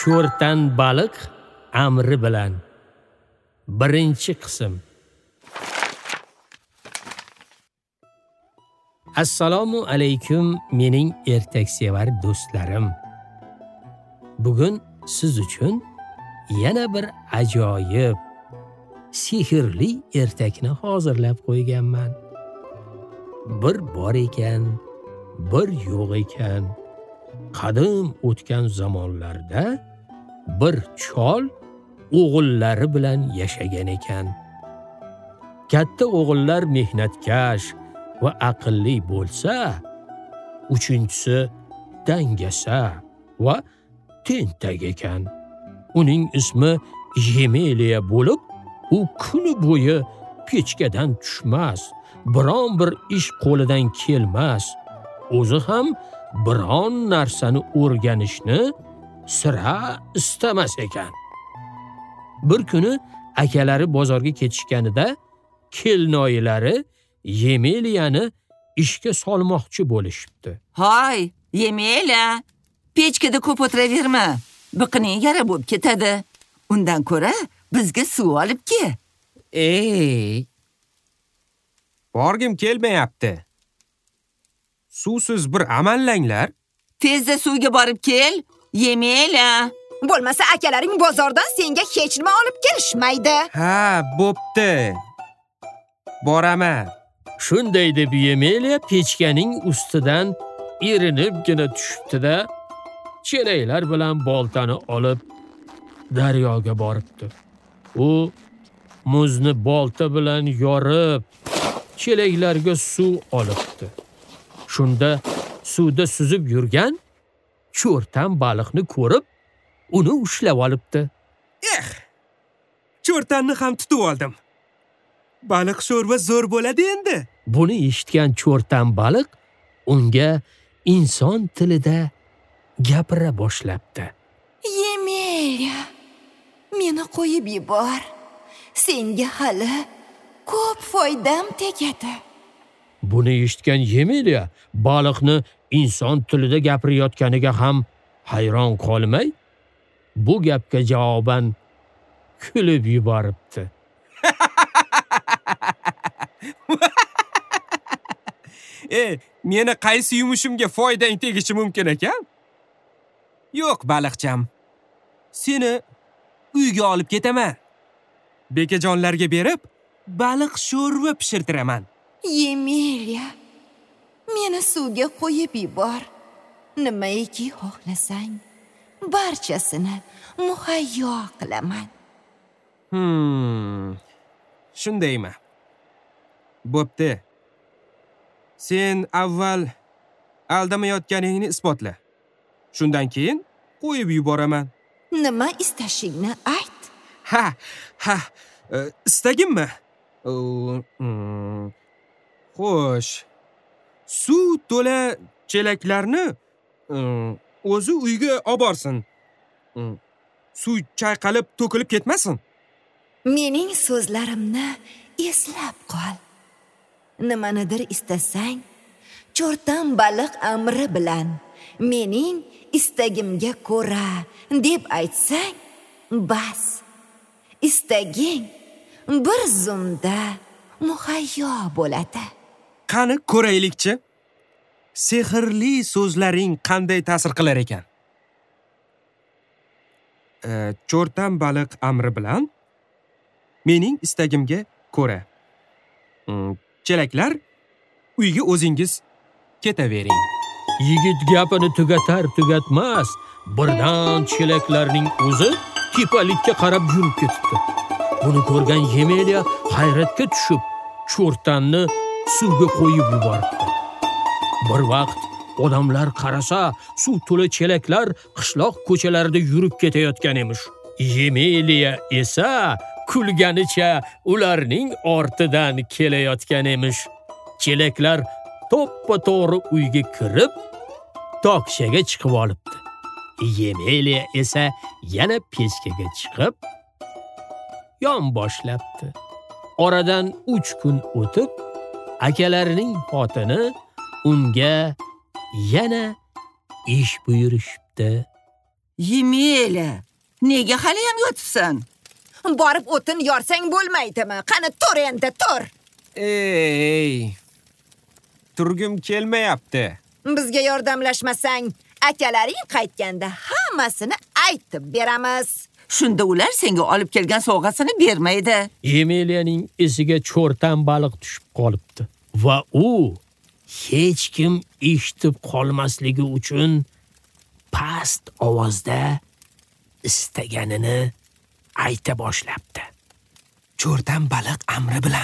Cho'rtan baliq amri bilan. Birinchi qism. Assalomu alaykum mening ertaksevar do'stlarim. Bugun siz uchun yana bir ajoyib, sehrli ertakni hozirlab qo'yganman. Bir bor ekan, bir yo'q ekan. Qadim o'tgan zamonlarda bir chol o'g'illari bilan yashagan ekan. Katta o'g'illar mehnatkash va aqlli bo'lsa, uchinchisi dangasa va tentak ekan. Uning ismi Yemeliya bo'lib, u kuni bo'yi pechkadan tushmas, biron bir ish qo'lidan kelmas. O'zi ham biron narsani o'rganishni sira istamas ekan. Bir kuni akalari bozorga ketishganida kelinoyilari Yemeliyani ishga solmoqchi bo'lishibdi. Hoy, Yemeliya, pechkada ko'p o'tiraverma. Biqining yara bo'lib ketadi. Undan ko'ra bizga suv olib kel. Ey! Borgim kelmayapti. Suvsiz bir amallanglar. Tezda suvga borib kel, Yemeliya. Bo'lmasa akalaring bozordan senga hech nima olib kelishmaydi. Ha, bo'pti. Boraman. Shunday deb Yemeliya pechkaning ustidan erinibgina tushibdi-da, chelaklar bilan boltani olib daryoga boribdi. U muzni bolta bilan yorib, chelaklarga suv olibdi. Shunda suvda suzib yurgan cho'rtan baliqni ko'rib, uni ushlab olibdi. Cho'rtanni ham tutib oldim. Baliq sho'rva zo'r bo'ladi endi. Buni eshitgan cho'rtan baliq unga inson tilida gapira boshlabdi. Yemeliya, meni qo'yib yubor. Senga hali ko'p foydam tegadi. Buni eshitgan Yemeliya baliqni inson tilida gapirayotganiga ham hayron qolmay, bu gapga javoban kulib yuboribdi. Meni qaysi yumushimga foydang tegishi mumkin ekan? Yo'q, baliqcham. Seni uyga olib ketaman. Bekajonlarga berib, baliq sho'rva pishirtiraman. Yemeliya, meni suvga qo'yib yubor. Nimaiki xohlasang, barchasini muhayyo qilaman. Shundaymi? Bo'pti. Sen avval aldamayotganingni isbotla. Shundan keyin qo'yib yuboraman. Nima istashingni ayt. Istagimmi? Xo'sh. Suv to'la chelaklarni o'zi uyga olib borsin. Suv chayqalib to'kilib ketmasin. Mening so'zlarimni eslab qol. Nimanidir istasang, cho'rtan baliq amri bilan mening istagimga ko'ra deb aytsang, bas. Istaging bir zumda muhayyo bo'ladi. Qani ko'raylikchi. Sehrli so'zlaring qanday ta'sir qilar ekan? Cho'rtan baliq amri bilan mening istagimga ko'ra. Chelaklar, uyga o'zingiz ketavering. Yigit gapini tugatar-tugatmas, birdan chelaklarning o'zi tepalikka qarab yurib ketibdi. Buni ko'rgan Yemeliya hayratga tushib, cho'rtanni suvga qo'yib yuboribdi. Bir vaqt odamlar qarasa, suv to'la chelaklar qishloq ko'chalarida yurib ketayotgan emish. Yemeliya esa kulganicha ularning ortidan kelayotgan emish. Chelaklar to'ppa-to'g'ri uyga kirib, tokchaga chiqib olibdi. Yemeliya esa yana pechkaga chiqib yon boshlabdi. Oradan 3 kun o'tib, akalarining xotini unga yana ish buyurishibdi. Yemela, nega hali ham yotibsan? Borib o'tin yorsang bo'lmaydimi? Qani tur endi, tur. Ey! Turgim kelmayapti. Bizga yordamlashmasang, akalaring qaytganda hammasini aytib beramiz. Shunda ular senga olib kelgan sovg'asini bermaydi. Yemeliyaning esiga cho'rtan baliq tushib qolibdi va u hech kim eshitib qolmasligi uchun past ovozda istaganini ayta boshlabdi. Cho'rtan baliq amri bilan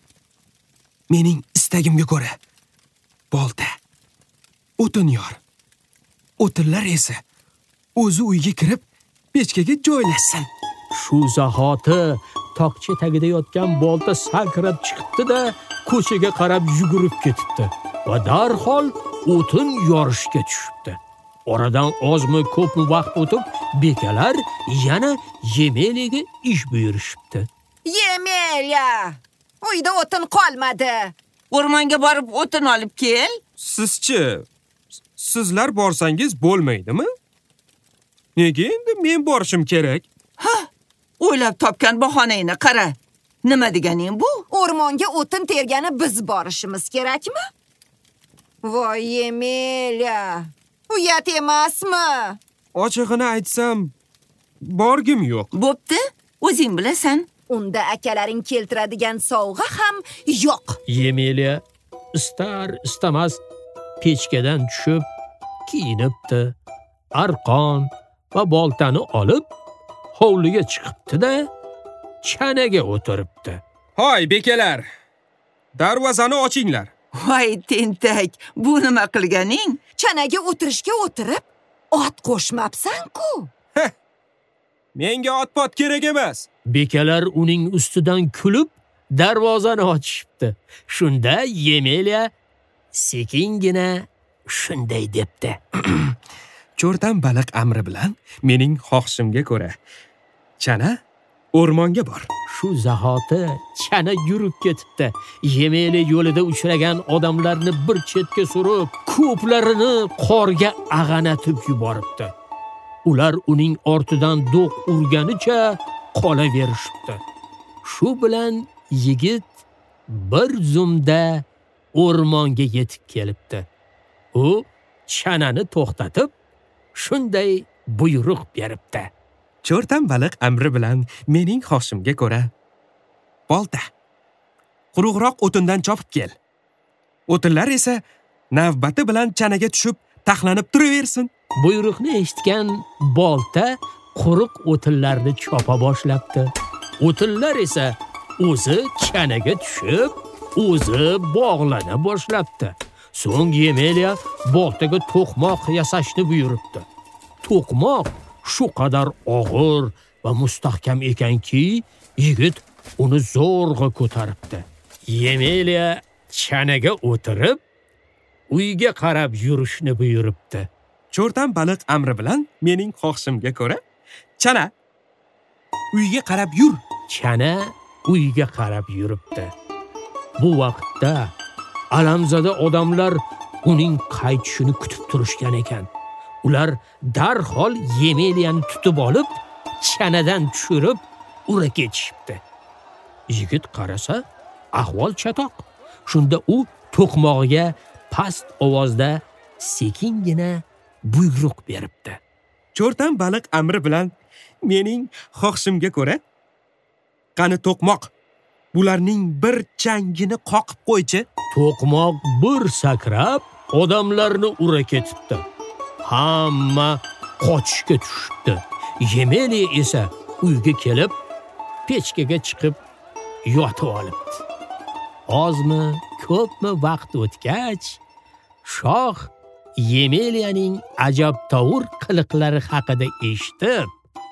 mening istagimga ko'ra bolta, o'tin yor. O'tinlar esa o'zi uyga kirib pechkaga joylashsin. Shu zahoti tokcha tagida yotgan bolta sakrab chiqibdi-da, ko'chaga qarab yugurib ketibdi va darhol o'tin yorishga tushibdi. Oradan ozmi ko'pmi vaqt o'tib, bekalar yana Yemeliyaga ish buyurishibdi. Yemela, uyda o'tin qolmadi. O'rmonga borib o'tin olib kel. Sizchi, sizlar borsangiz bo'lmaydimi? Nega endi men borishim kerak? O'ylab topgan bahonangni qara. Nima deganing bu? O'rmonga o'tin tergani biz borishimiz kerakmi? Voy Yemela, uyat emasmi? Ochig'ini aytsam, borgim yo'q. Bo'pti, o'zing bilasan. Unda akalaring keltiradigan sovg'a ham yo'q. Yemeliya istar-istamas pechkadan tushib, kiyinibdi. Arqon va boltani olib, hovliga chiqibdi-da, chanaga o'tiribdi. Hoy bekalar, darvozani ochinglar. Voy tentak, bu nima qilganing? Chanaga o'tirishga o'tirib, ot qo'shmabsan-ku. Menga otpot kerak emas. Bekalar uning ustidan kulib, darvozani ochishibdi. Shunda Yemeliya sekingina shunday debdi. Cho'rtan baliq amri bilan mening xohishimga ko'ra chana o'rmonga bor. Shu zahoti chana yurib ketibdi. Yemeliya yo'lida uchragan odamlarni bir chetga surib, ko'plarini qorga ag'anatib yuboribdi. Ular uning ortidan do'q urganicha qolaverishibdi. Shu bilan yigit bir zumda o'rmonga yetib kelibdi. U chanani to'xtatib, shunday buyruq beribdi. Cho'rtan baliq amri bilan mening xohishimga ko'ra bolta, quruqroq o'tindan chopib kel. O'tinlar esa navbati bilan chanaga tushib, taxlanib turaversin. Buyruqni eshitgan bolta quruq o'tinlarni chopa boshlabdi. O'tinlar esa o'zi chanaga tushib, o'zi bog'lana boshlabdi. So'ng Yemeliya boltaga to'qmoq yasashni buyuribdi. To'qmoq shu qadar og'ir va mustahkam ekanki, yigit uni zo'rg'a ko'taribdi. Yemeliya chanaga o'tirib, uyga qarab yurishni buyuribdi. Cho'rtan baliq amri bilan mening xohishimga ko'ra chana uyga qarab yur. Chana uyga qarab yuribdi. Bu vaqtda alamzada odamlar uning qaytishini kutib turishgan ekan. Ular darhol Yemeliyani tutib olib, chanadan tushirib, ura ketishibdi. Yigit qarasa, ahvol chatoq. Shunda u to'qmog'iga past ovozda sekingina buyruq beribdi. Cho'rtan baliq amri bilan mening xohishimga ko'ra qani to'qmoq, bularning bir changini qoqib qo'ychi. To'qmoq bir sakrab odamlarni ura ketibdi. Hamma qochishga tushibdi. Yemeliya esa uyga kelib, pechkaga chiqib yotib olibdi. Ozmi, ko'pmi vaqt o'tgach, shoh Yemeliyaning ajabtovur qiliqlari haqida eshitib,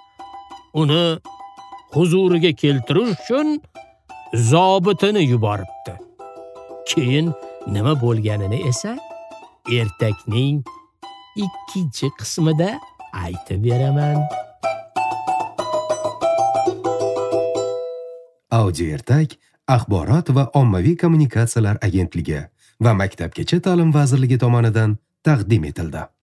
uni huzuriga keltirish uchun zobitini yuboribdi. Keyin nima bo'lganini esa ertakning 2-qismida aytib beraman. Audio ertak Axborot va ommaviy kommunikatsiyalar agentligi va Maktabgacha ta'lim vazirligi tomonidan taqdim etildi.